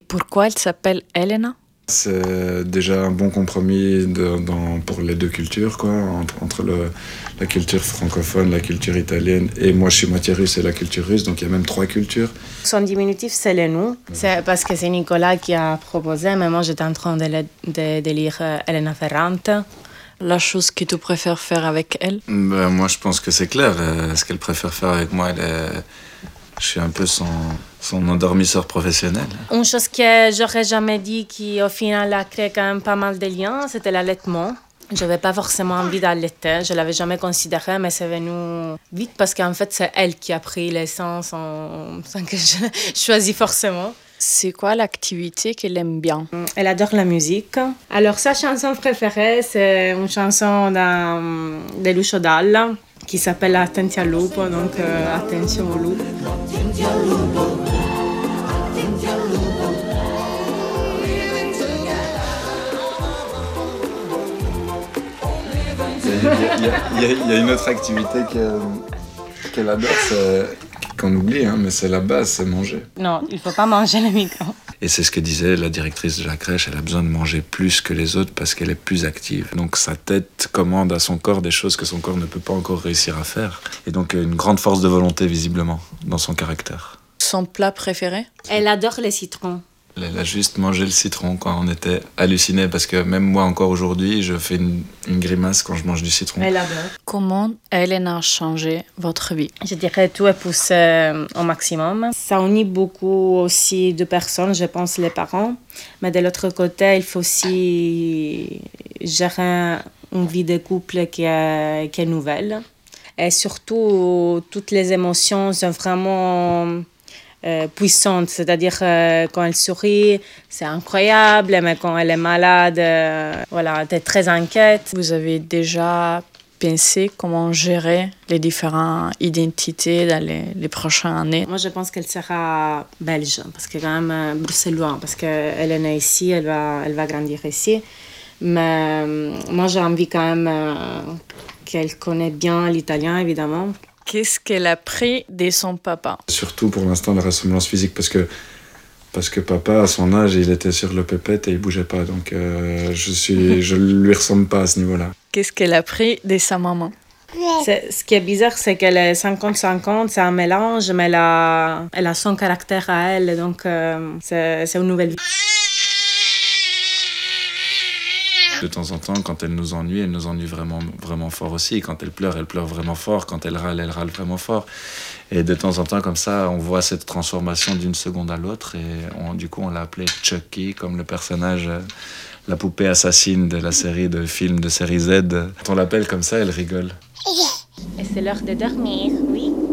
Pourquoi elle s'appelle Elena? C'est déjà un bon compromis pour les deux cultures, quoi, entre la culture francophone, la culture italienne, et moi je suis moitié russe et la culture russe, donc il y a même 3 cultures. Son diminutif, c'est Lenou. C'est parce que c'est Nicolas qui a proposé, mais moi j'étais en train de lire Elena Ferrante. La chose que tu préfères faire avec elle? Moi je pense que c'est clair, ce qu'elle préfère faire avec moi, je suis un peu son endormisseur professionnel. Une chose que j'aurais jamais dit qui au final a créé quand même pas mal de liens, c'était l'allaitement. Je n'avais pas forcément envie d'allaiter, je l'avais jamais considéré, mais c'est venu vite parce qu'en fait c'est elle qui a pris l'essence sans que je choisisse forcément. C'est quoi l'activité qu'elle aime bien? Elle adore la musique. Alors sa chanson préférée, c'est une chanson de Lucio Dalla qui s'appelle Attenti al lupo, donc attention au loup. Il y a une autre activité qu'elle adore, qu'on oublie, mais c'est la base, c'est manger. Non, il ne faut pas manger le micro. Et c'est ce que disait la directrice de la crèche, elle a besoin de manger plus que les autres parce qu'elle est plus active. Donc sa tête commande à son corps des choses que son corps ne peut pas encore réussir à faire. Et donc une grande force de volonté visiblement dans son caractère. Son plat préféré? Elle adore les citrons. Elle a juste mangé le citron quand on était hallucinés parce que même moi encore aujourd'hui, je fais une grimace quand je mange du citron. Elle adore. Comment Elena a changé votre vie? Je dirais tout est poussé au maximum. Ça unit beaucoup aussi de personnes, je pense les parents. Mais de l'autre côté, il faut aussi gérer une vie de couple qui est nouvelle. Et surtout, toutes les émotions sont vraiment puissante, c'est-à-dire quand elle sourit, c'est incroyable, mais quand elle est malade, voilà, t'es très inquiète. Vous avez déjà pensé comment gérer les différentes identités dans les prochaines années? Moi, je pense qu'elle sera belge, parce que quand même bruxelloise, parce qu'elle est née ici, elle va grandir ici. Mais moi, j'ai envie quand même qu'elle connaisse bien l'italien, évidemment. Qu'est-ce qu'elle a pris de son papa? Surtout pour l'instant la ressemblance physique parce que papa à son âge il était sur le pépette et il bougeait pas donc je lui ressemble pas à ce niveau-là. Qu'est-ce qu'elle a pris de sa maman? Ce qui est bizarre, c'est qu'elle est 50-50, c'est un mélange, mais elle a son caractère à elle, donc c'est une nouvelle vie. De temps en temps, quand elle nous ennuie vraiment, vraiment fort aussi. Quand elle pleure vraiment fort. Quand elle râle vraiment fort. Et de temps en temps, comme ça, on voit cette transformation d'une seconde à l'autre. Et du coup, on l'a appelée Chucky, comme le personnage, la poupée assassine de la série de films de série Z. Quand on l'appelle comme ça, elle rigole. Et c'est l'heure de dormir, oui.